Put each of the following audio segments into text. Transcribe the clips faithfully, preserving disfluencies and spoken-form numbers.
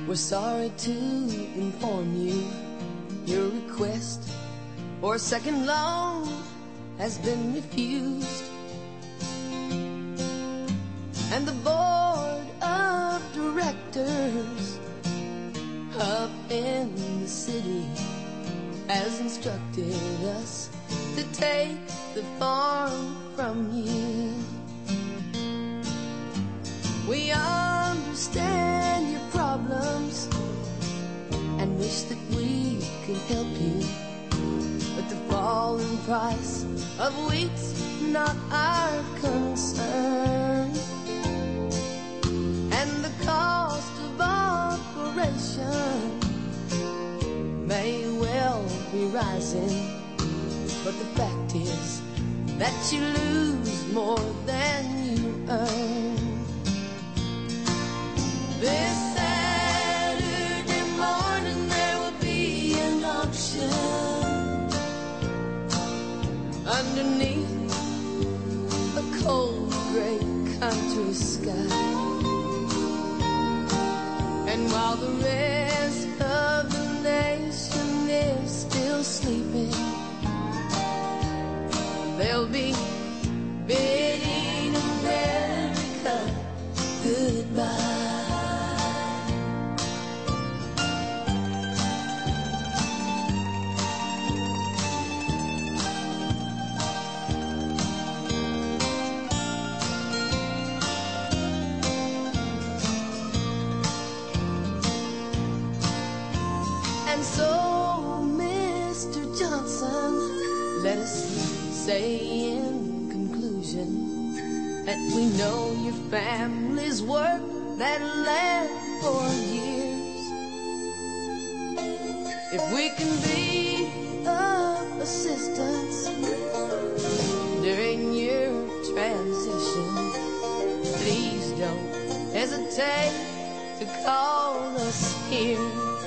We're sorry to inform you your request for a second loan has been refused. And the board of directors up in the city has instructed us to take the farm from you. We understand your problems and wish that we could help you, but the falling price of wheat's not our concern, and the cost of operation may well be rising, but the fact is that you lose more than you earn. This Saturday morning there will be an auction underneath a cold gray country sky, and while the rest of the nation is still sleeping, they'll be bidding America goodbye. And so, Mister Johnson, let us say in conclusion that we know your family's worked that land for years. If we can be of assistance during your transition, please don't hesitate to call us here.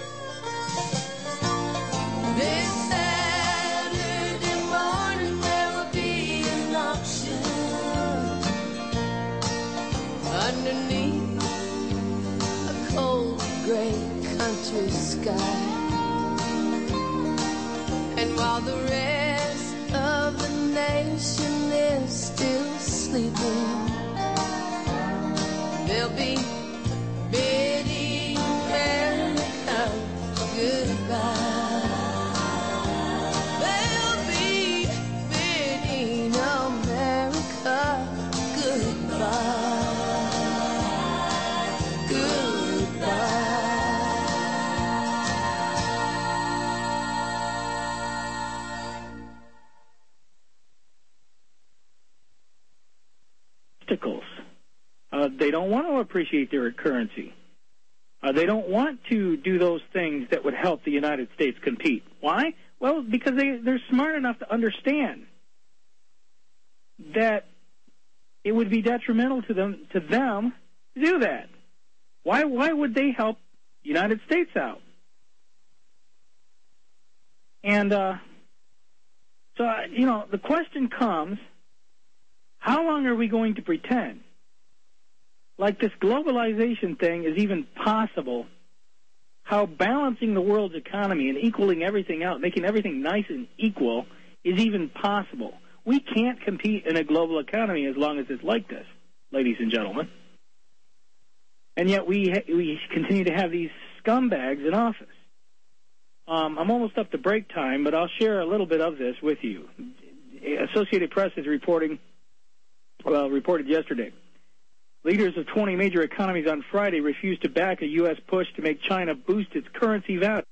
This Saturday morning there will be an auction underneath a cold gray country sky, and while the rest of the nation is still sleeping, they'll be bidding America goodbye. Uh, they don't want to appreciate their currency. Uh, they don't want to do those things that would help the United States compete. Why? Well, because they, they're smart enough to understand that it would be detrimental to them to them to do that. Why? Why would they help the United States out? And uh, so, uh, you know, the question comes: how long are we going to pretend like this globalization thing is even possible? How balancing the world's economy and equaling everything out, making everything nice and equal, is even possible? We can't compete in a global economy as long as it's like this, ladies and gentlemen. And yet we ha- we continue to have these scumbags in office. Um, I'm almost up to break time, but I'll share a little bit of this with you. Associated Press is reporting, well, reported yesterday. Leaders of twenty major economies on Friday refused to back a U S push to make China boost its currency value.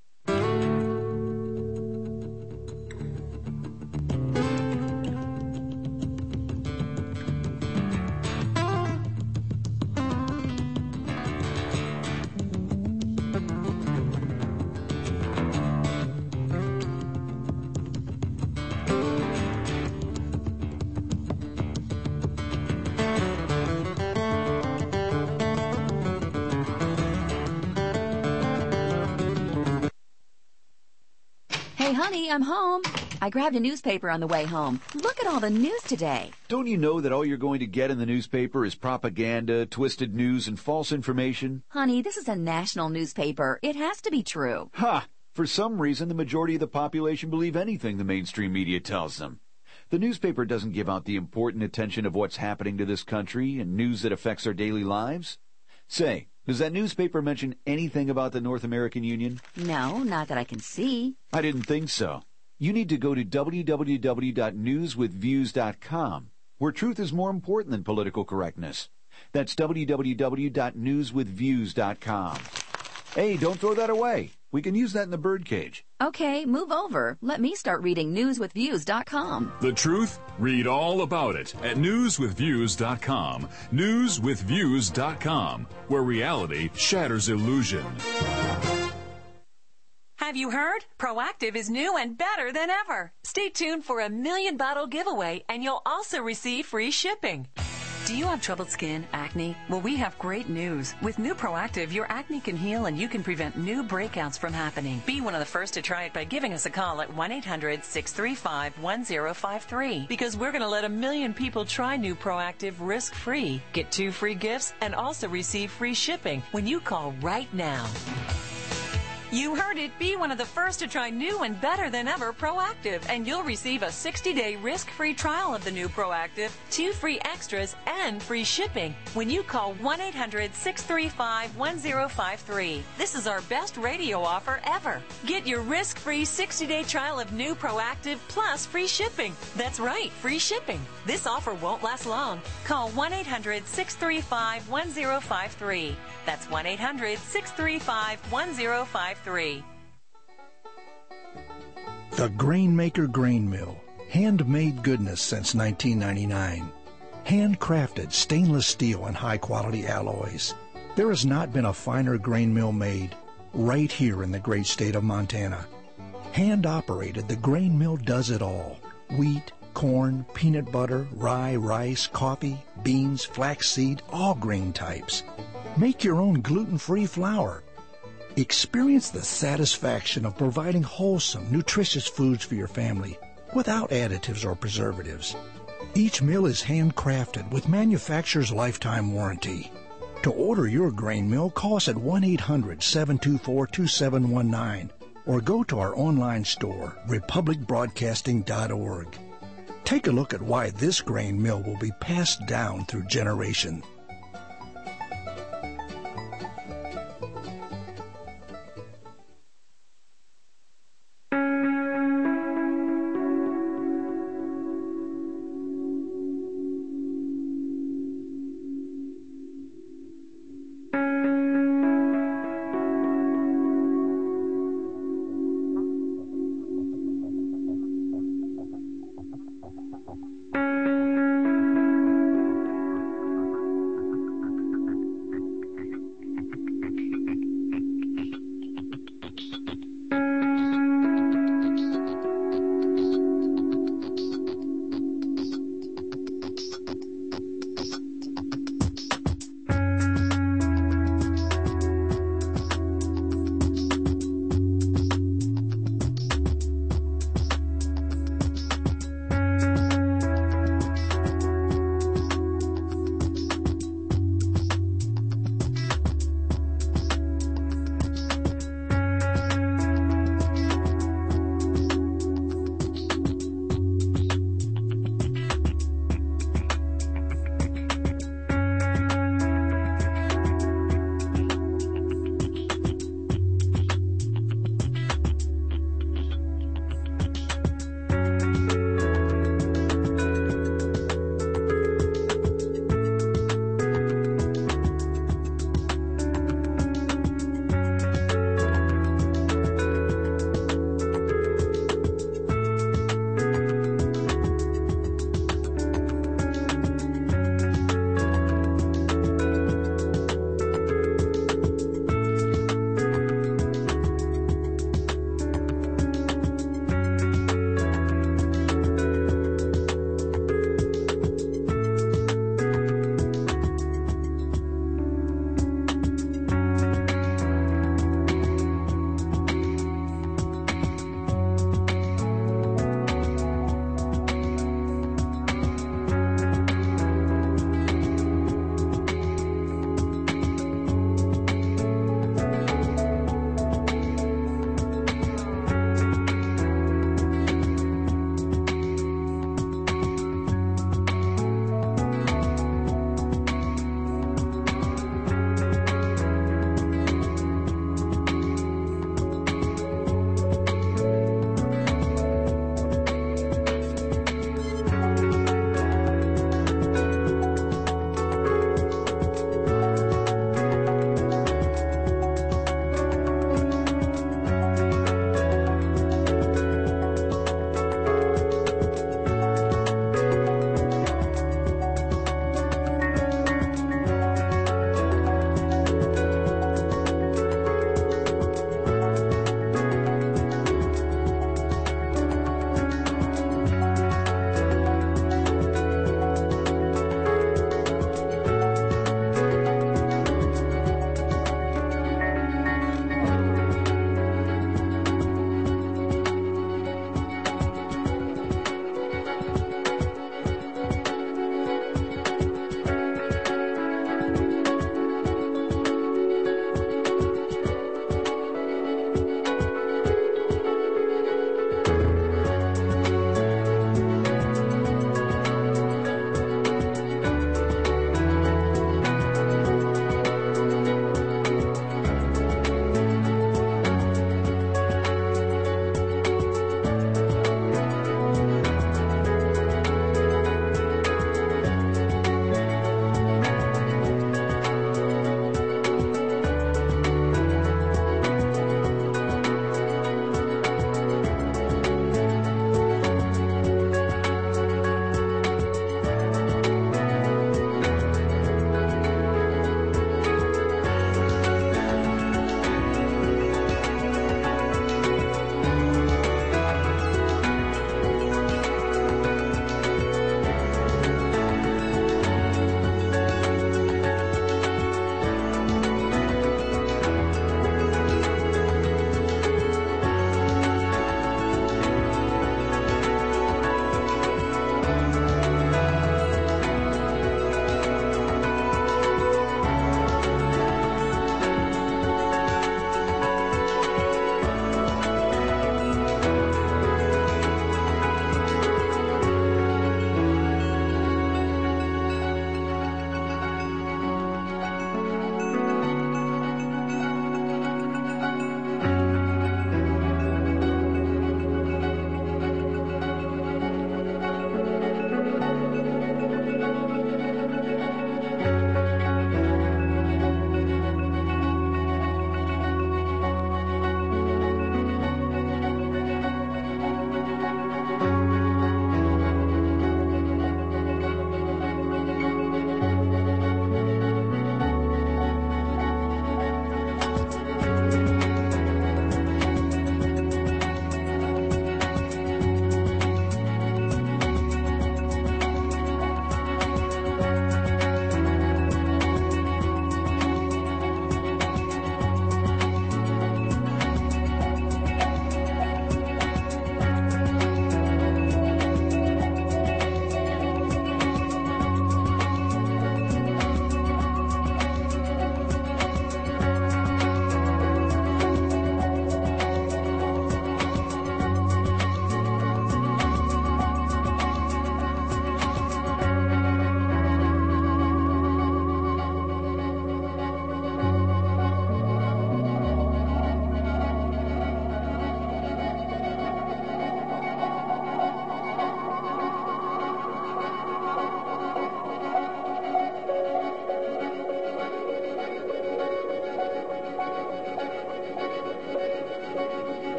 Hey, honey, I'm home. I grabbed a newspaper on the way home. Look at all the news today. Don't you know that all you're going to get in the newspaper is propaganda, twisted news, and false information? Honey, this is a national newspaper. It has to be true. Ha! For some reason, the majority of the population believe anything the mainstream media tells them. The newspaper doesn't give out the important attention of what's happening to this country and news that affects our daily lives. Say, does that newspaper mention anything about the North American Union? No, not that I can see. I didn't think so. You need to go to w w w dot news with views dot com, where truth is more important than political correctness. That's w w w dot news with views dot com. Hey, don't throw that away. We can use that in the birdcage. Okay, move over. Let me start reading news with views dot com. The truth? Read all about it at news with views dot com. news with views dot com, where reality shatters illusion. Have you heard? Proactive is new and better than ever. Stay tuned for a million bottle giveaway, and you'll also receive free shipping. Do you have troubled skin, acne? Well, we have great news. With new Proactive, your acne can heal and you can prevent new breakouts from happening. Be one of the first to try it by giving us a call at one eight hundred six three five one zero five three, because we're going to let a million people try new Proactive risk-free. Get two free gifts and also receive free shipping when you call right now. You heard it. Be one of the first to try new and better than ever Proactive, and you'll receive a sixty-day risk-free trial of the new Proactive, two free extras, and free shipping when you call one eight hundred six three five one zero five three. This is our best radio offer ever. Get your risk-free sixty-day trial of new Proactive plus free shipping. That's right, free shipping. This offer won't last long. Call one eight hundred six three five one zero five three. That's one eight hundred six three five one zero five three. The Grainmaker Grain Mill. Handmade goodness since nineteen ninety-nine. Handcrafted stainless steel and high-quality alloys. There has not been a finer grain mill made right here in the great state of Montana. Hand-operated, the grain mill does it all. Wheat, corn, peanut butter, rye, rice, coffee, beans, flaxseed, all grain types. Make your own gluten-free flour. Experience the satisfaction of providing wholesome, nutritious foods for your family without additives or preservatives. Each mill is handcrafted with manufacturer's lifetime warranty. To order your grain mill, call us at one eight hundred seven two four two seven one nine or go to our online store, republic broadcasting dot org. Take a look at why this grain mill will be passed down through generations.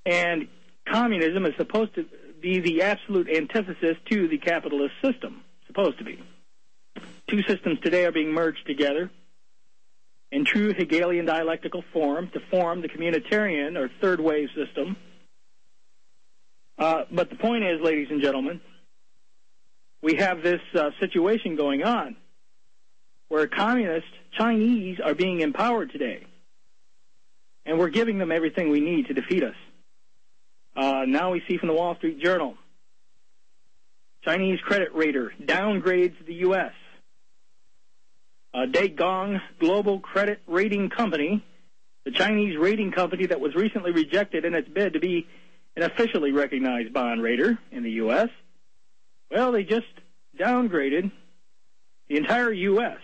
And communism is supposed to be the absolute antithesis to the capitalist system. Supposed to be. Two systems today are being merged together in true Hegelian dialectical form to form the communitarian or third wave system. Uh, but the point is, ladies and gentlemen, we have this uh, situation going on where communist Chinese are being empowered today, and we're giving them everything we need to defeat us. Uh, now we see from the Wall Street Journal, Chinese credit rater downgrades the U S Uh, Daegong Global Credit Rating Company, the Chinese rating company that was recently rejected in its bid to be an officially recognized bond rater in the U S, well, they just downgraded the entire U S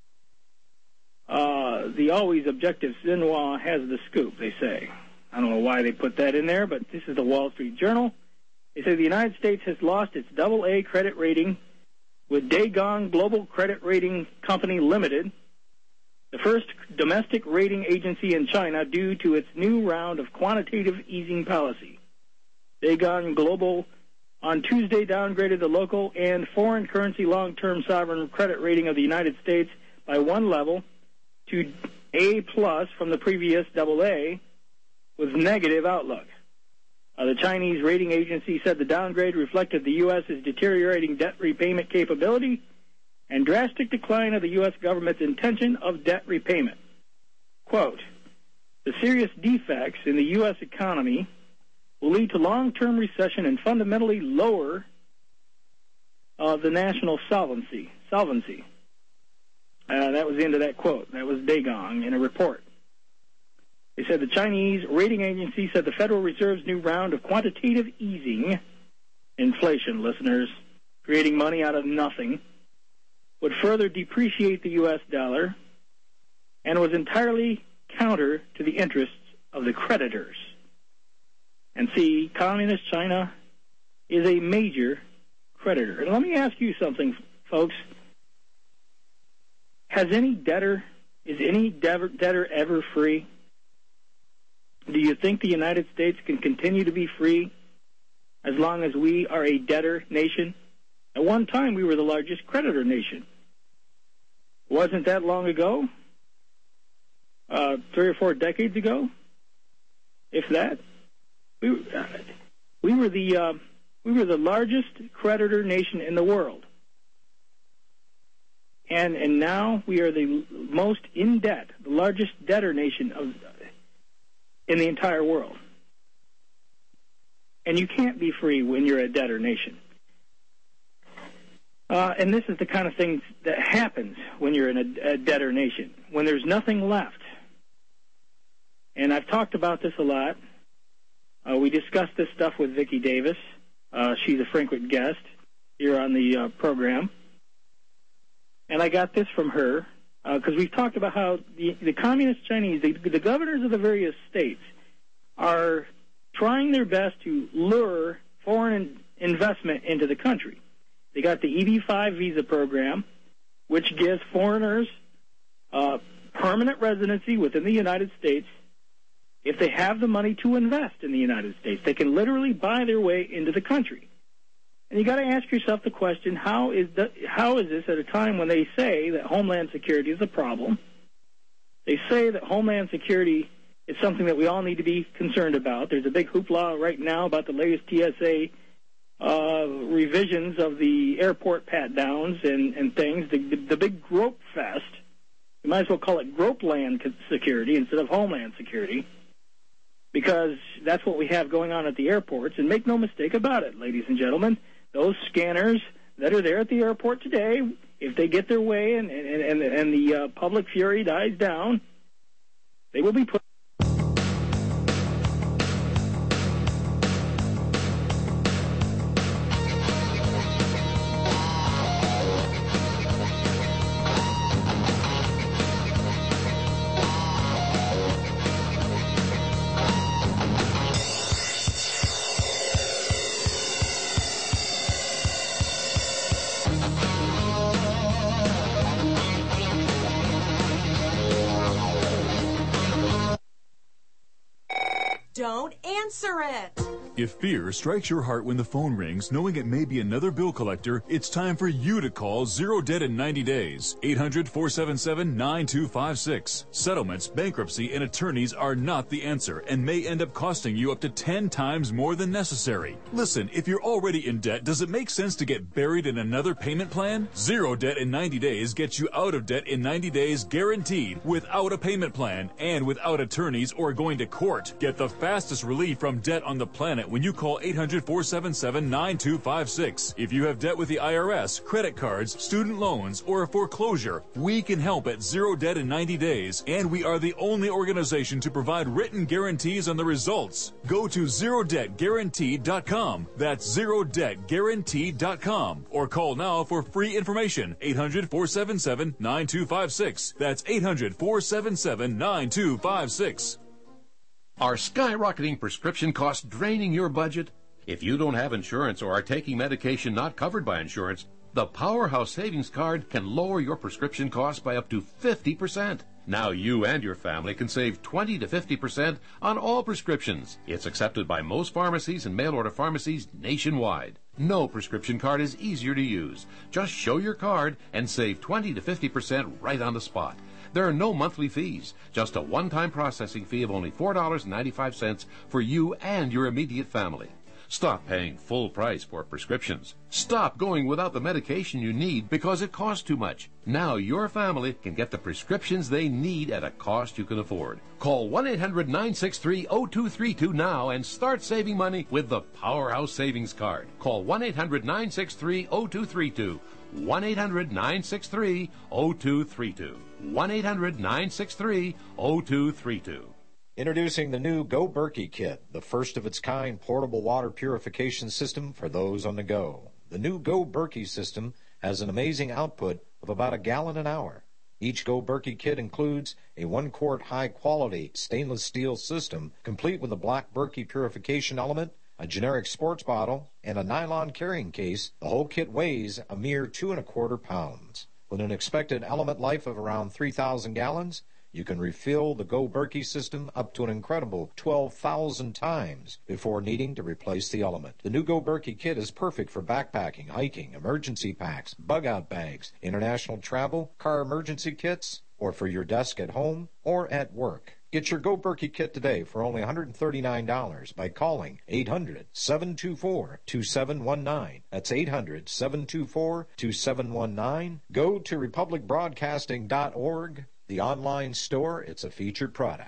Uh, the always objective Xinhua has the scoop, they say. I don't know why they put that in there, but this is the Wall Street Journal. They say the United States has lost its double A credit rating with Daegong Global Credit Rating Company Limited, the first domestic rating agency in China, due to its new round of quantitative easing policy. Daegong Global on Tuesday downgraded the local and foreign currency long-term sovereign credit rating of the United States by one level to A plus from the previous double A with negative outlook. Uh, the Chinese rating agency said the downgrade reflected the U S's deteriorating debt repayment capability and drastic decline of the U S government's intention of debt repayment. Quote, the serious defects in the U S economy will lead to long-term recession and fundamentally lower uh, the national solvency. solvency. Uh, that was the end of that quote. That was Daegong in a report. They said the Chinese rating agency said the Federal Reserve's new round of quantitative easing, inflation, listeners, creating money out of nothing, would further depreciate the U S dollar and was entirely counter to the interests of the creditors. And see, communist China is a major creditor. And let me ask you something, folks. Has any debtor, is any debtor ever free? Do you think the United States can continue to be free as long as we are a debtor nation? At one time, we were the largest creditor nation. Wasn't that long ago? Uh, three or four decades ago? If that? We, uh, we were the uh, we were the largest creditor nation in the world. And and now we are the most in debt, the largest debtor nation of in the entire world. And you can't be free when you're a debtor nation. Uh, and this is the kind of thing that happens when you're in a, a debtor nation, when there's nothing left. And I've talked about this a lot. Uh, we discussed this stuff with Vicki Davis. Uh, she's a frequent guest here on the uh, program. And I got this from her, because uh, we've talked about how the, the communist Chinese, the, the governors of the various states, are trying their best to lure foreign investment into the country. They got the E B five visa program, which gives foreigners uh, permanent residency within the United States if they have the money to invest in the United States. They can literally buy their way into the country. And you got to ask yourself the question, how is the, how is this at a time when they say that Homeland Security is a problem? They say that Homeland Security is something that we all need to be concerned about. There's a big hoopla right now about the latest T S A uh, revisions of the airport pat-downs and, and things, the, the, the big grope fest. You might as well call it Gropeland Security instead of Homeland Security, because that's what we have going on at the airports. And make no mistake about it, ladies and gentlemen, those scanners that are there at the airport today, if they get their way and, and, and, and the uh, public fury dies down, they will be put Don't answer it. If fear strikes your heart when the phone rings, knowing it may be another bill collector, it's time for you to call Zero Debt in ninety days. eight hundred, four seven seven, nine two five six. Settlements, bankruptcy, and attorneys are not the answer and may end up costing you up to ten times more than necessary. Listen, if you're already in debt, does it make sense to get buried in another payment plan? Zero Debt in ninety days gets you out of debt in ninety days guaranteed, without a payment plan and without attorneys or going to court. Get the fastest relief from debt on the planet when you call eight hundred, four seven seven, nine two five six. If you have debt with the I R S, credit cards, student loans, or a foreclosure, we can help at Zero Debt in ninety days, and we are the only organization to provide written guarantees on the results. Go to zero debt guaranteed dot com. That's zero debt guaranteed dot com. Or call now for free information. eight hundred, four seven seven, nine two five six. That's eight hundred, four seven seven, nine two five six. Are skyrocketing prescription costs draining your budget? If you don't have insurance or are taking medication not covered by insurance, the Powerhouse Savings Card can lower your prescription costs by up to fifty percent. Now you and your family can save twenty to fifty percent on all prescriptions. It's accepted by most pharmacies and mail-order pharmacies nationwide. No prescription card is easier to use. Just show your card and save twenty to fifty percent right on the spot. There are no monthly fees, just a one-time processing fee of only four dollars and ninety-five cents for you and your immediate family. Stop paying full price for prescriptions. Stop going without the medication you need because it costs too much. Now your family can get the prescriptions they need at a cost you can afford. Call one eight hundred, nine six three, zero two three two now and start saving money with the Powerhouse Savings Card. Call one eight hundred, nine six three, zero two three two. one eight hundred, nine six three, zero two three two. one eight hundred, nine six three, zero two three two. Introducing the new Go Berkey Kit, the first of its kind portable water purification system for those on the go. The new Go Berkey system has an amazing output of about a gallon an hour. Each Go Berkey kit includes a one-quart high-quality stainless steel system, complete with a black Berkey purification element, a generic sports bottle, and a nylon carrying case. The whole kit weighs a mere two and a quarter pounds. With an expected element life of around three thousand gallons, you can refill the Go Berkey system up to an incredible twelve thousand times before needing to replace the element. The new Go Berkey kit is perfect for backpacking, hiking, emergency packs, bug-out bags, international travel, car emergency kits, or for your desk at home or at work. Get your Go Berkey kit today for only one hundred thirty-nine dollars by calling eight hundred, seven two four, two seven one nine. That's eight hundred, seven two four, two seven one nine. Go to republic broadcasting dot org. The online store, it's a featured product.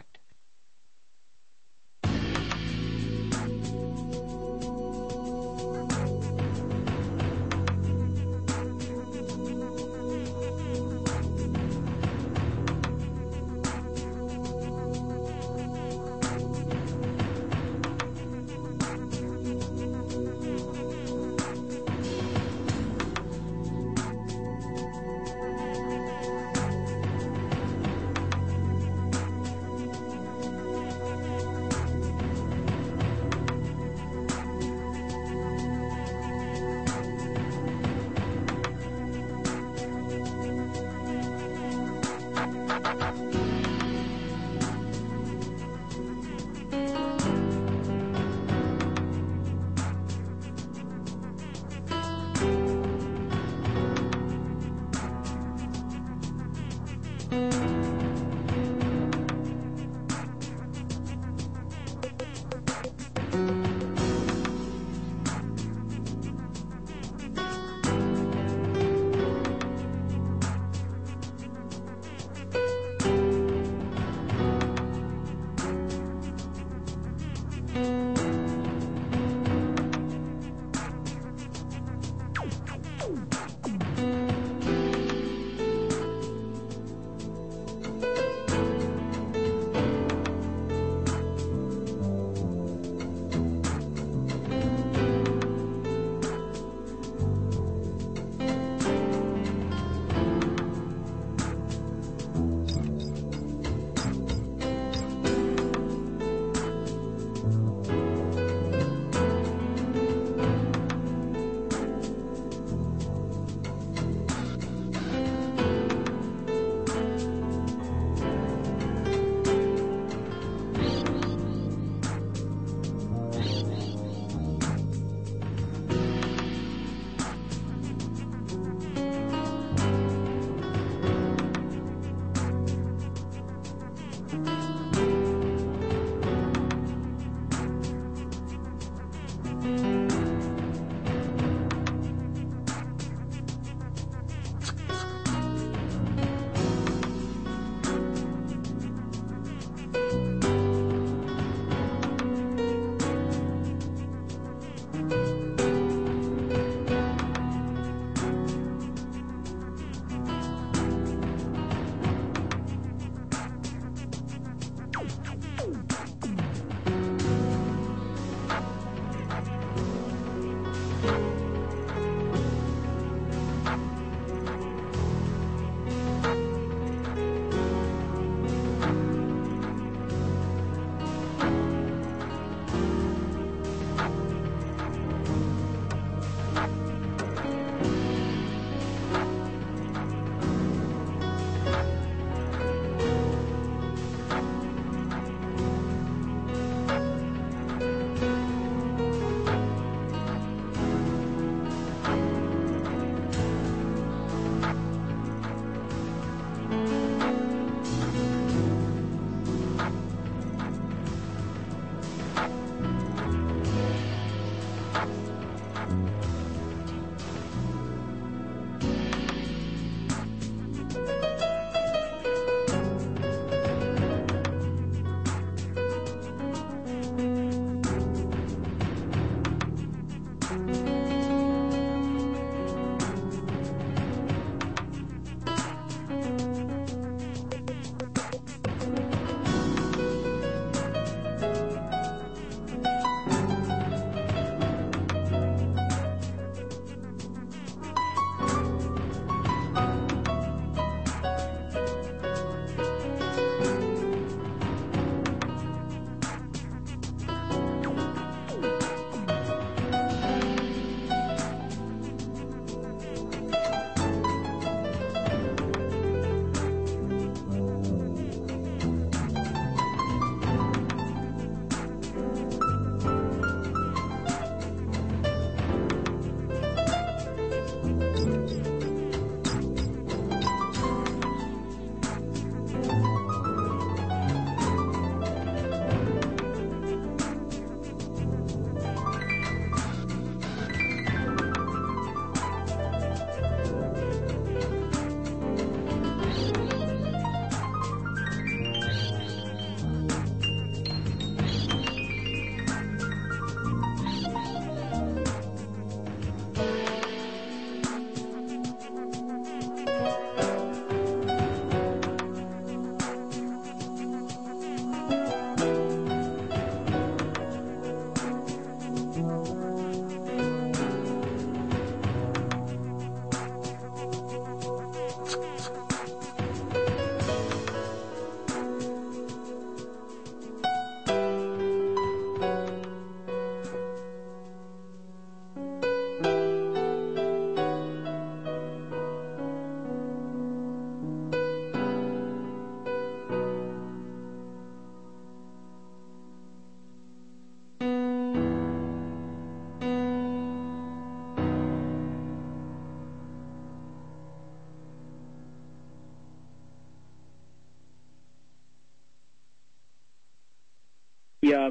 the uh,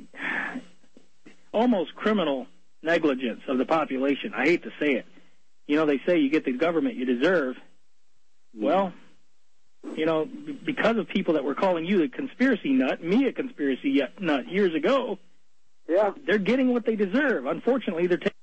almost criminal negligence of the population. I hate to say it. You know, they say you get the government you deserve. Well, you know, because of people that were calling you a conspiracy nut, me a conspiracy nut years ago, yeah, they're getting what they deserve. Unfortunately, they're taking...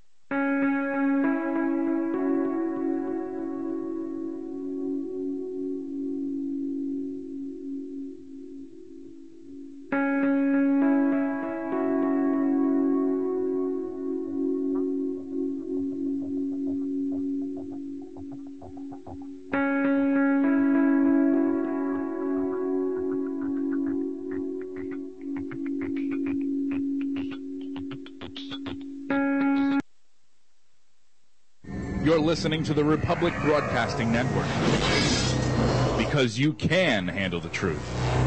You're listening to the Republic Broadcasting Network, because you can handle the truth.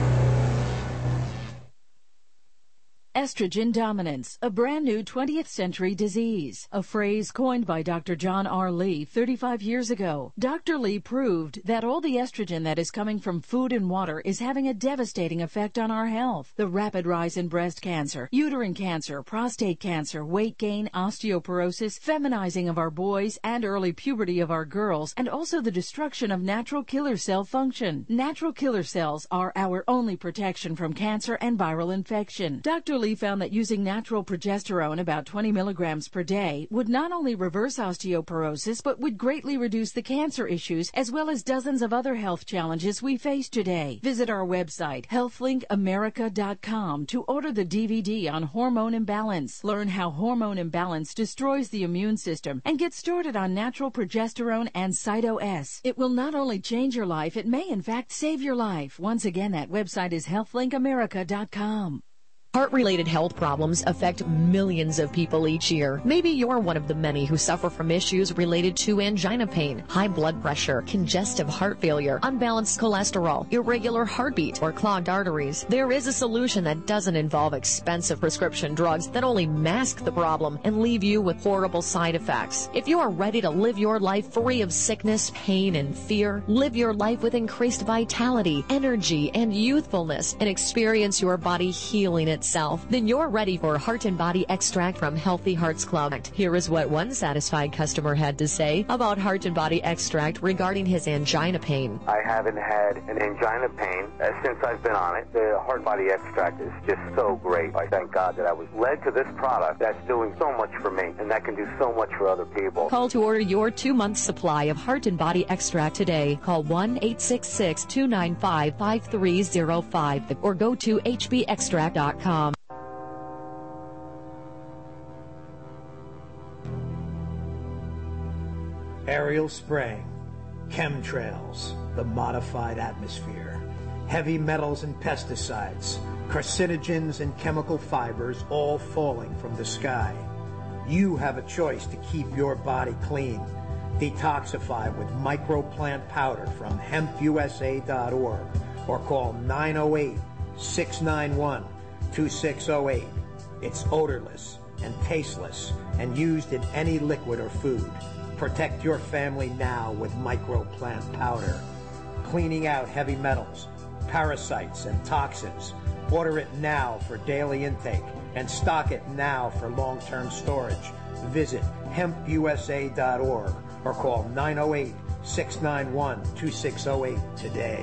Estrogen dominance, a brand new twentieth century disease, a phrase coined by Doctor John R. Lee thirty-five years ago. Doctor Lee proved that all the estrogen that is coming from food and water is having a devastating effect on our health. The rapid rise in breast cancer, uterine cancer, prostate cancer, weight gain, osteoporosis, feminizing of our boys, and early puberty of our girls, and also the destruction of natural killer cell function. Natural killer cells are our only protection from cancer and viral infection. Doctor Lee found that using natural progesterone, about twenty milligrams per day, would not only reverse osteoporosis, but would greatly reduce the cancer issues as well as dozens of other health challenges we face today. Visit our website, health link america dot com, to order the D V D on hormone imbalance. Learn how hormone imbalance destroys the immune system and get started on natural progesterone and Cyto S. It will not only change your life, it may in fact save your life. Once again, that website is health link america dot com. Heart-related health problems affect millions of people each year. Maybe you're one of the many who suffer from issues related to angina pain, high blood pressure, congestive heart failure, unbalanced cholesterol, irregular heartbeat, or clogged arteries. There is a solution that doesn't involve expensive prescription drugs that only mask the problem and leave you with horrible side effects. If you are ready to live your life free of sickness, pain, and fear, live your life with increased vitality, energy, and youthfulness, and experience your body healing it itself, then you're ready for Heart and Body Extract from Healthy Hearts Club. Here is what one satisfied customer had to say about Heart and Body Extract regarding his angina pain. I haven't had an angina pain uh, since I've been on it. The Heart Body Extract is just so great. I thank God that I was led to this product that's doing so much for me and that can do so much for other people. Call to order your two-month supply of Heart and Body Extract today. Call one eight six six, two nine five, five three zero five or go to h b extract dot com. Aerial spraying, chemtrails, the modified atmosphere, heavy metals and pesticides, carcinogens and chemical fibers all falling from the sky. You have a choice to keep your body clean. Detoxify with microplant powder from hemp u s a dot org or call nine oh eight, six nine one, two six oh eight. It's odorless and tasteless and used in any liquid or food. Protect your family now with microplant powder. Cleaning out heavy metals, parasites, and toxins. Order it now for daily intake and stock it now for long-term storage. Visit hemp u s a dot org or call nine oh eight, six nine one, two six oh eight today.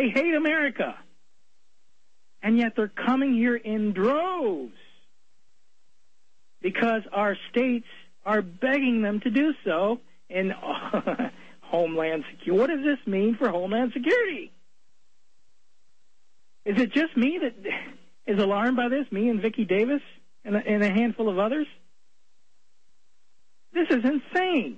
They hate America. And yet they're coming here in droves because our states are begging them to do so in uh, Homeland Security. What does this mean for Homeland Security? Is it just me that is alarmed by this, me and Vicki Davis and a, and a handful of others? This is insane.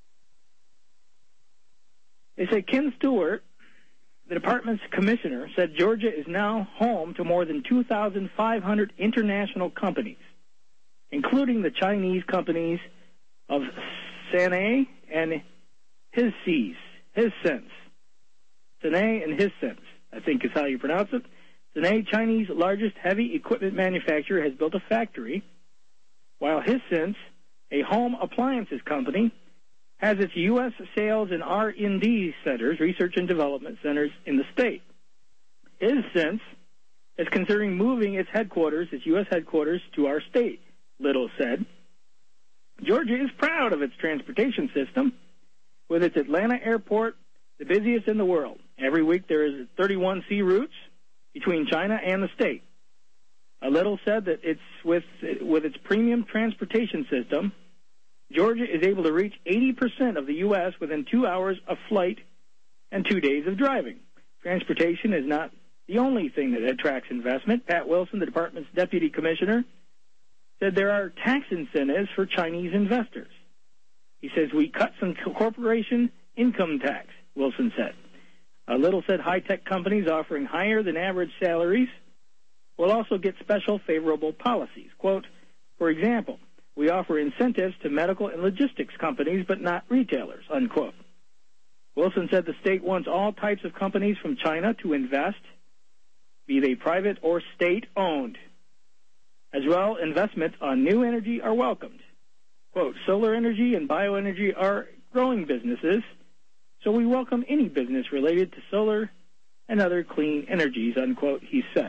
They say Ken Stewart, the department's commissioner, said Georgia is now home to more than two thousand five hundred international companies, including the Chinese companies of Sanay and Hissense. Hissense. Sanay and Hissense, I think is how you pronounce it. Sanay, Chinese largest heavy equipment manufacturer, has built a factory, while Hissense, a home appliances company, has its U S sales and R and D centers, research and development centers, in the state. Hissense is considering moving its headquarters, its U S headquarters, to our state, Little said. Georgia is proud of its transportation system, with its Atlanta airport the busiest in the world. Every week there is thirty-one sea routes between China and the state. A Little said that it's with with its premium transportation system, Georgia is able to reach eighty percent of the U S within two hours of flight and two days of driving. Transportation is not the only thing that attracts investment. Pat Wilson, the department's deputy commissioner, said there are tax incentives for Chinese investors. He says, we cut some corporation income tax, Wilson said. A Little said high-tech companies offering higher than average salaries will also get special favorable policies. Quote, for example, we offer incentives to medical and logistics companies, but not retailers, unquote. Wilson said the state wants all types of companies from China to invest, be they private or state-owned. As well, investments on new energy are welcomed. Quote, solar energy and bioenergy are growing businesses, so we welcome any business related to solar and other clean energies, unquote, he said.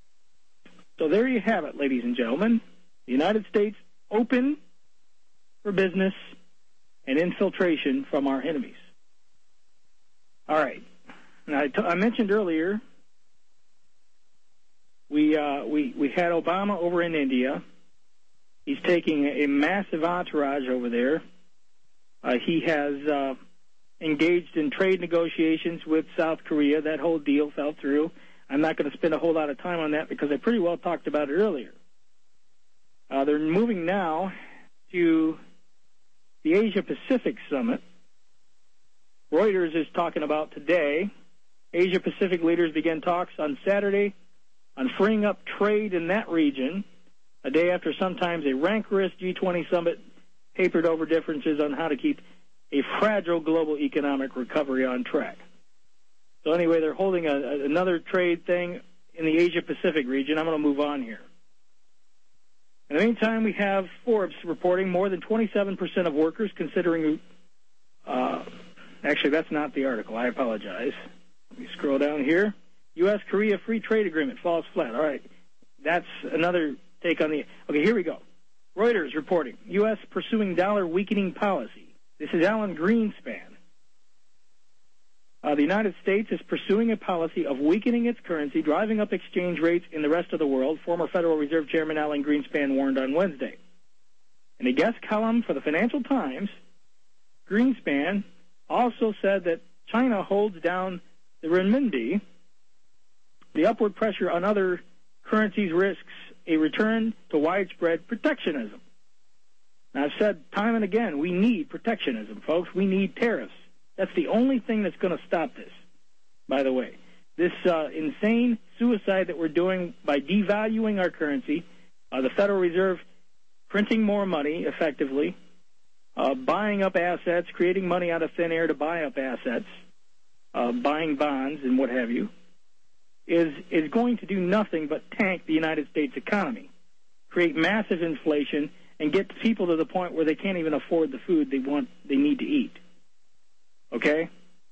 So there you have it, ladies and gentlemen. The United States open for business and infiltration from our enemies. All right. Now, I, t- I mentioned earlier we, uh, we we had Obama over in India. He's taking a massive entourage over there. Uh, he has uh, engaged in trade negotiations with South Korea. That whole deal fell through. I'm not going to spend a whole lot of time on that because I pretty well talked about it earlier. Uh, they're moving now to the Asia-Pacific Summit. Reuters is talking about today. Asia-Pacific leaders began talks on Saturday on freeing up trade in that region, a day after sometimes a rancorous G twenty summit papered over differences on how to keep a fragile global economic recovery on track. So anyway, they're holding a, a, another trade thing in the Asia-Pacific region. I'm going to move on here. In the meantime, we have Forbes reporting more than twenty-seven percent of workers considering, uh, actually, that's not the article. I apologize. Let me scroll down here. U S Korea Free Trade Agreement falls flat. All right. That's another take on the, okay, here we go. Reuters reporting, U S pursuing dollar weakening policy. This is Alan Greenspan. Uh, the United States is pursuing a policy of weakening its currency, driving up exchange rates in the rest of the world, former Federal Reserve Chairman Alan Greenspan warned on Wednesday. In a guest column for the Financial Times, Greenspan also said that China holds down the renminbi. The upward pressure on other currencies risks a return to widespread protectionism. Now, I've said time and again, we need protectionism, folks. We need tariffs. That's the only thing that's going to stop this, by the way. This uh, insane suicide that we're doing by devaluing our currency, uh, the Federal Reserve printing more money effectively, uh, buying up assets, creating money out of thin air to buy up assets, uh, buying bonds and what have you, is is going to do nothing but tank the United States economy, create massive inflation, and get people to the point where they can't even afford the food they want, they need to eat. Okay?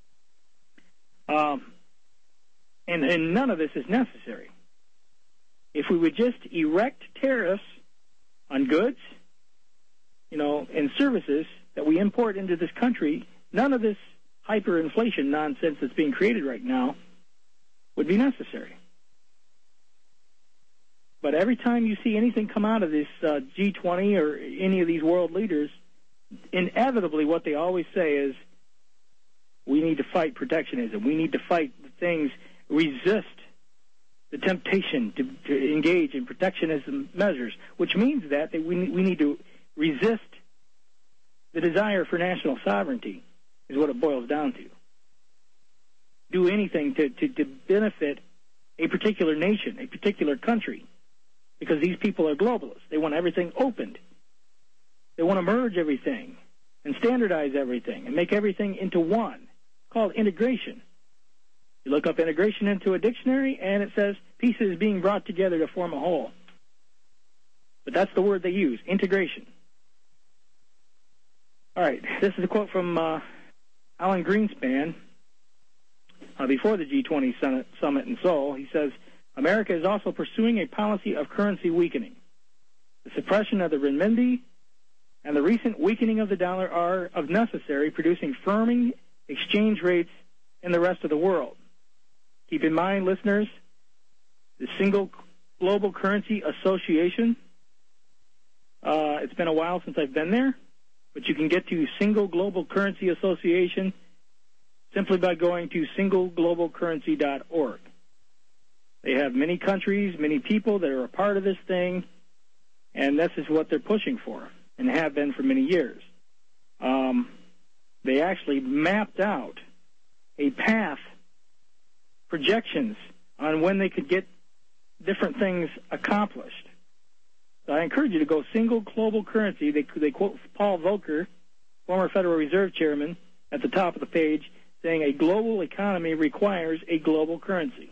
Um, and, and none of this is necessary. If we would just erect tariffs on goods, you know, and services that we import into this country, none of this hyperinflation nonsense that's being created right now would be necessary. But every time you see anything come out of this uh, G twenty or any of these world leaders, inevitably what they always say is, we need to fight protectionism. We need to fight the things, resist the temptation to, to engage in protectionism measures, which means that, that we, we need to resist the desire for national sovereignty, is what it boils down to. Do anything to, to, to benefit a particular nation, a particular country, because these people are globalists. They want everything opened. They want to merge everything and standardize everything and make everything into one. It's called integration. You look up integration into a dictionary, and it says pieces being brought together to form a whole. But that's the word they use, integration. All right, this is a quote from uh, Alan Greenspan uh, before the G twenty Summit, summit in Seoul. He says, America is also pursuing a policy of currency weakening. The suppression of the renminbi and the recent weakening of the dollar are of necessary, producing firming exchange rates in the rest of the world. Keep in mind, listeners, the Single Global Currency Association, uh, it's been a while since I've been there, but you can get to Single Global Currency Association simply by going to single global currency dot org. They have many countries, many people that are a part of this thing, and this is what they're pushing for and have been for many years. Um, they actually mapped out a path, projections on when they could get different things accomplished. So I encourage you to go Single Global Currency. They, they quote Paul Volcker, former Federal Reserve Chairman, at the top of the page, saying a global economy requires a global currency.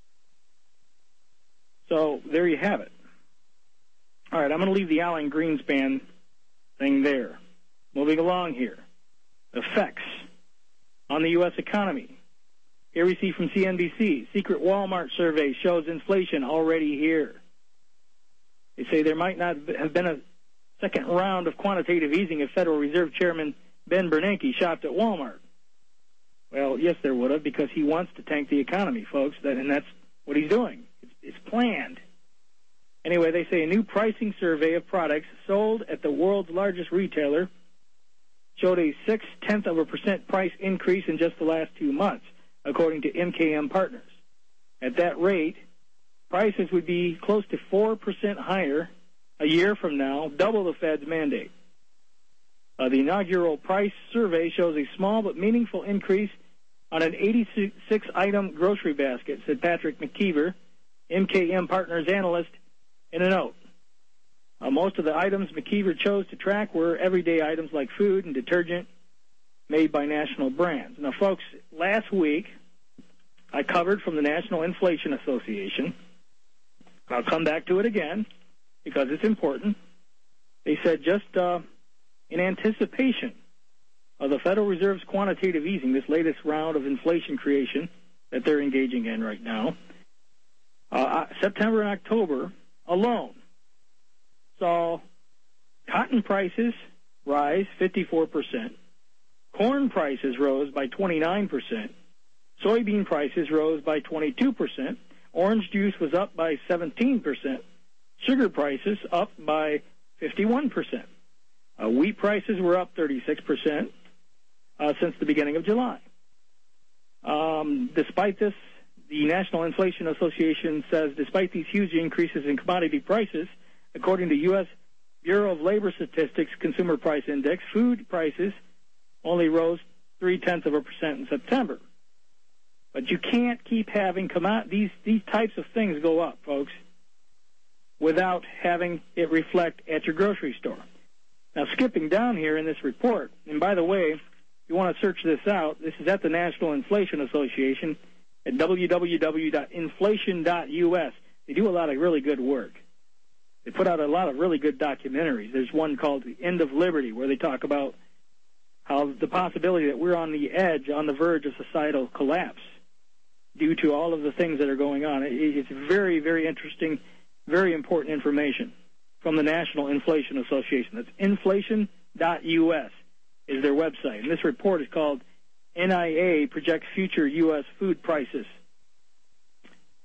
So there you have it. All right, I'm going to leave the Alan Greenspan thing there. Moving along here. Effects on the U S economy. Here we see from C N B C, secret Walmart survey shows inflation already here. They say there might not have been a second round of quantitative easing if Federal Reserve Chairman Ben Bernanke shopped at Walmart. Well, yes, there would have, because he wants to tank the economy, folks, that, and that's what he's doing. It's, it's planned. Anyway, they say a new pricing survey of products sold at the world's largest retailer showed a six-tenth of a percent price increase in just the last two months, according to M K M Partners. At that rate, prices would be close to four percent higher a year from now, double the Fed's mandate. Uh, the inaugural price survey shows a small but meaningful increase on an eighty-six item grocery basket, said Patrick McKeever, M K M Partners analyst, in a note. Uh, most of the items McKeever chose to track were everyday items like food and detergent made by national brands. Now, folks, last week I covered from the National Inflation Association. I'll come back to it again because it's important. They said just uh, in anticipation of the Federal Reserve's quantitative easing, this latest round of inflation creation that they're engaging in right now, uh, September and October alone saw cotton prices rise fifty-four percent, corn prices rose by twenty-nine percent, soybean prices rose by twenty-two percent, orange juice was up by seventeen percent, sugar prices up by fifty-one percent. Uh, wheat prices were up thirty-six percent uh, since the beginning of July. Um, despite this, the National Inflation Association says despite these huge increases in commodity prices, according to U S Bureau of Labor Statistics Consumer Price Index, food prices only rose three-tenths of a percent in September. But you can't keep having commod- these, these types of things go up, folks, without having it reflect at your grocery store. Now, skipping down here in this report, and by the way, if you want to search this out, this is at the National Inflation Association at w w w dot inflation dot u s. They do a lot of really good work. They put out a lot of really good documentaries. There's one called The End of Liberty, where they talk about how the possibility that we're on the edge, on the verge of societal collapse due to all of the things that are going on. It's very, very interesting, very important information from the National Inflation Association. That's inflation dot u s is their website. And this report is called N I A Projects Future U S Food Prices.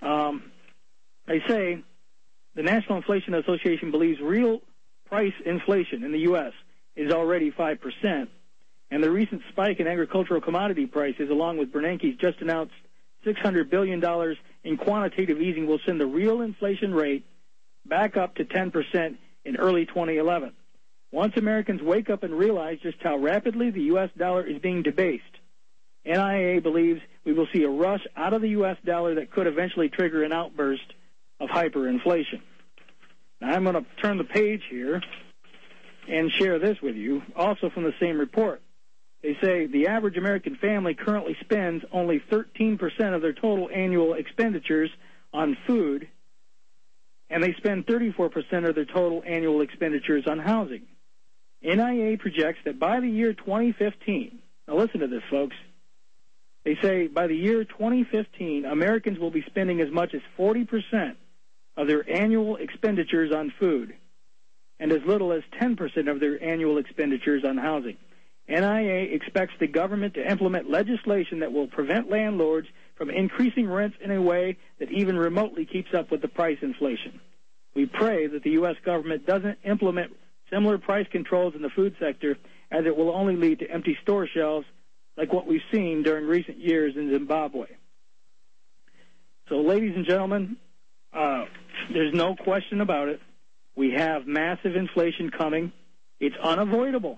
Um, they say the National Inflation Association believes real price inflation in the U S is already five percent, and the recent spike in agricultural commodity prices, along with Bernanke's just announced six hundred billion dollars in quantitative easing, will send the real inflation rate back up to ten percent in early twenty eleven. Once Americans wake up and realize just how rapidly the U S dollar is being debased, N I A believes we will see a rush out of the U S dollar that could eventually trigger an outburst of hyperinflation. Now, I'm going to turn the page here and share this with you, also from the same report. They say the average American family currently spends only thirteen percent of their total annual expenditures on food, and they spend thirty-four percent of their total annual expenditures on housing. N I A projects that by the year twenty fifteen, now listen to this, folks, they say by the year twenty fifteen, Americans will be spending as much as forty percent of their annual expenditures on food and as little as ten percent of their annual expenditures on housing. N I A expects the government to implement legislation that will prevent landlords from increasing rents in a way that even remotely keeps up with the price inflation. We pray that the U S government doesn't implement similar price controls in the food sector, as it will only lead to empty store shelves like what we've seen during recent years in Zimbabwe. So, ladies and gentlemen, uh, there's no question about it. We have massive inflation coming. It's unavoidable.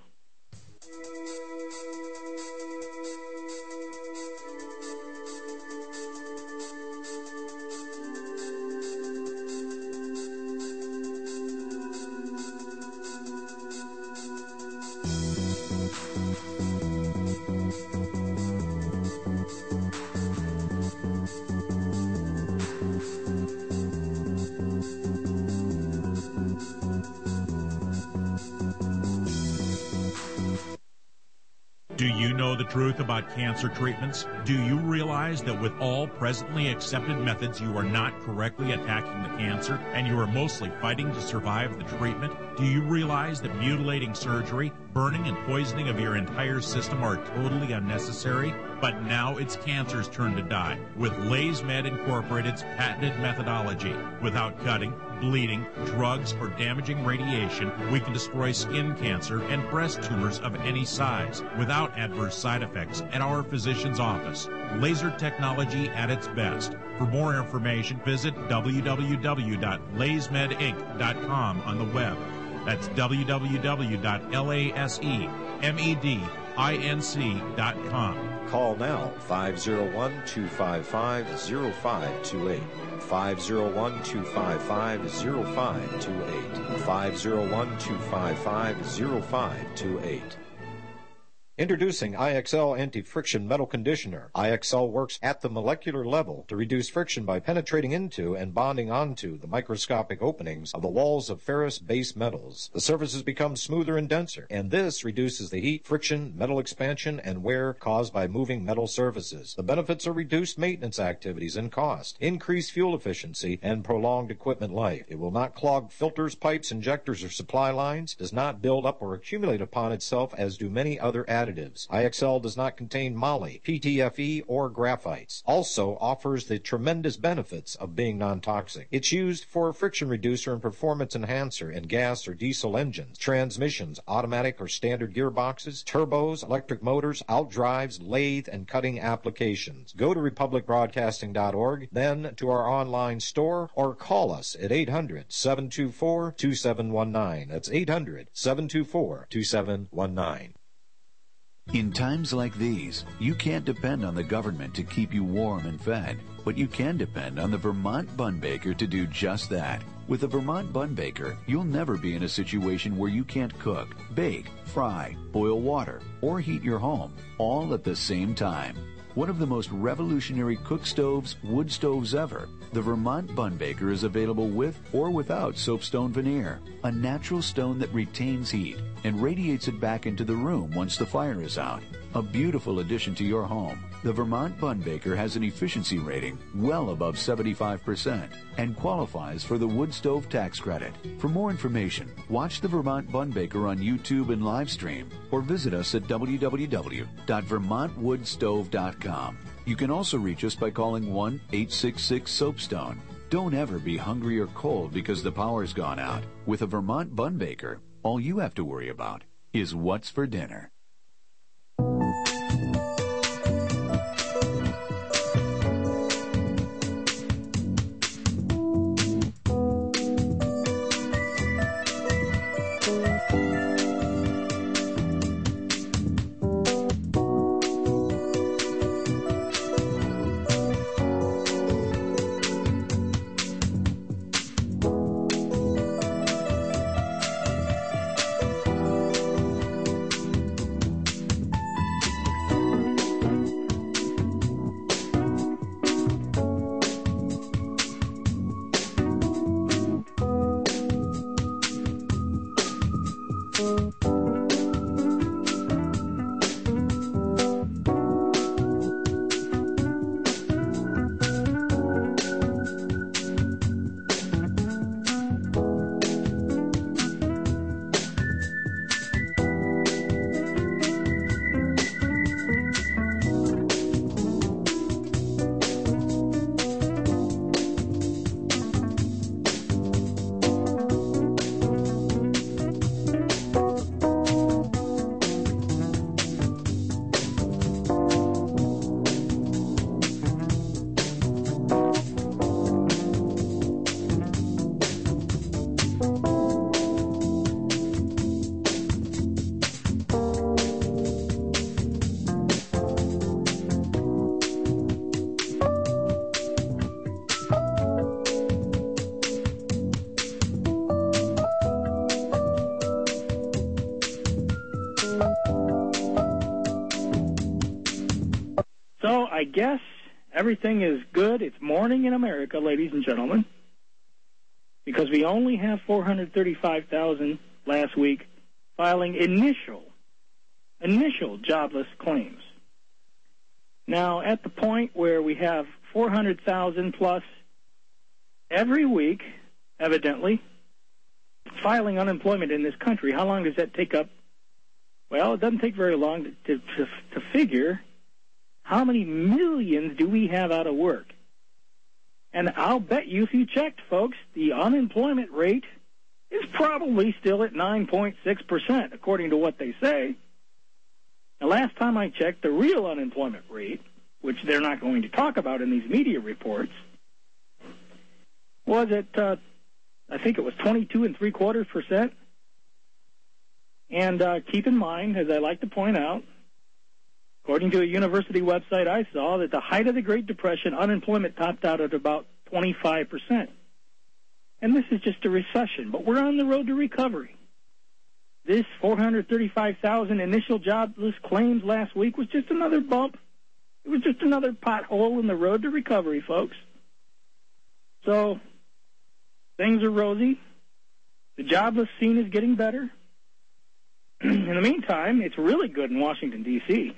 Do you know the truth about cancer treatments? Do you realize that with all presently accepted methods, you are not correctly attacking the cancer and you are mostly fighting to survive the treatment? Do you realize that mutilating surgery, burning and poisoning of your entire system are totally unnecessary? But now it's cancer's turn to die with LaysMed Incorporated's patented methodology. Without cutting, bleeding, drugs, or damaging radiation, we can destroy skin cancer and breast tumors of any size without adverse side effects at our physician's office. Laser technology at its best. For more information, visit w w w dot laysmed inc dot com on the web. That's w w w dot laysmed inc dot com. Call now, five oh one, two five five, oh five two eight. five oh one, two five five, oh five two eight. five oh one, two five five, oh five two eight. Introducing I X L Anti-Friction Metal Conditioner. I X L works at the molecular level to reduce friction by penetrating into and bonding onto the microscopic openings of the walls of ferrous base metals. The surfaces become smoother and denser, and this reduces the heat, friction, metal expansion, and wear caused by moving metal surfaces. The benefits are reduced maintenance activities and cost, increased fuel efficiency, and prolonged equipment life. It will not clog filters, pipes, injectors, or supply lines, does not build up or accumulate upon itself as do many other additives. I X L does not contain moly, P T F E, or graphites. Also offers the tremendous benefits of being non-toxic. It's used for a friction reducer and performance enhancer in gas or diesel engines, transmissions, automatic or standard gearboxes, turbos, electric motors, outdrives, lathe, and cutting applications. Go to republic broadcasting dot org, then to our online store, or call us at eight hundred, seven two four, two seven one nine. That's eight hundred, seven two four, two seven one nine. In times like these, you can't depend on the government to keep you warm and fed, but you can depend on the Vermont Bun Baker to do just that. With the Vermont Bun Baker, you'll never be in a situation where you can't cook, bake, fry, boil water, or heat your home, all at the same time. One of the most revolutionary cook stoves, wood stoves ever, the Vermont Bun Baker is available with or without soapstone veneer, a natural stone that retains heat and radiates it back into the room once the fire is out. A beautiful addition to your home. The Vermont Bun Baker has an efficiency rating well above seventy-five percent and qualifies for the wood stove tax credit. For more information, watch the Vermont Bun Baker on YouTube and live stream, or visit us at w w w dot vermont wood stove dot com. You can also reach us by calling one eight six six soapstone. Don't ever be hungry or cold because the power's gone out. With a Vermont Bun Baker, all you have to worry about is what's for dinner. I guess everything is good. It's morning in America, ladies and gentlemen, because we only have four hundred thirty-five thousand last week filing initial, initial jobless claims. Now, at the point where we have four hundred thousand plus every week, evidently, filing unemployment in this country, how long does that take up? Well, it doesn't take very long to, to, to, to figure how many millions do we have out of work. And I'll bet you if you checked, folks, the unemployment rate is probably still at nine point six percent, according to what they say. The last time I checked, the real unemployment rate, which they're not going to talk about in these media reports, was at, uh, I think it was twenty-two and three quarters percent. And uh, keep in mind, as I like to point out, according to a university website I saw, that the height of the Great Depression, unemployment topped out at about twenty-five percent. And this is just a recession, but we're on the road to recovery. This four hundred thirty-five thousand initial jobless claims last week was just another bump. It was just another pothole in the road to recovery, folks. So, things are rosy. The jobless scene is getting better. In the meantime, it's really good in Washington, D C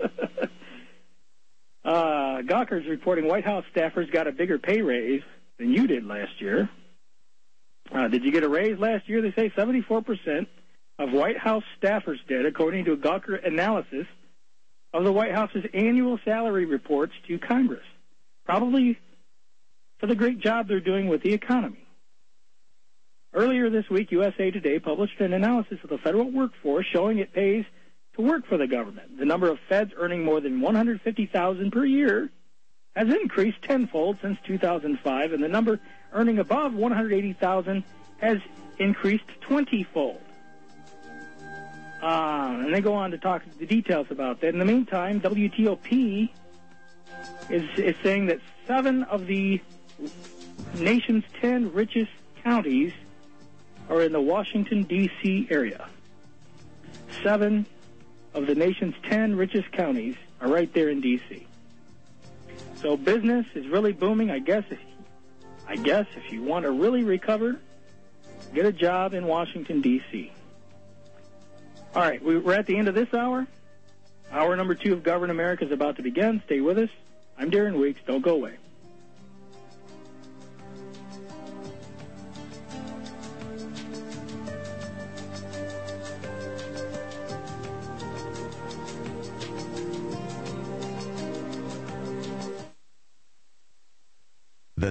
uh, Gawker's reporting White House staffers got a bigger pay raise than you did last year. Uh, did you get a raise last year? They say seventy-four percent of White House staffers did, according to a Gawker analysis of the White House's annual salary reports to Congress, probably for the great job they're doing with the economy. Earlier this week, U S A Today published an analysis of the federal workforce showing it pays to work for the government. The number of feds earning more than one hundred fifty thousand dollars per year has increased tenfold since two thousand five, and the number earning above one hundred eighty thousand dollars has increased twenty-fold. Uh, and they go on to talk the details about that. In the meantime, W T O P is, is saying that seven of the nation's ten richest counties are in the Washington, D C area. Seven of the nation's ten richest counties are right there in D C So business is really booming. I guess if, I guess if you want to really recover, get a job in Washington, D C All right, we're at the end of this hour. Hour number two of Govern America is about to begin. Stay with us. I'm Darren Weeks. Don't go away.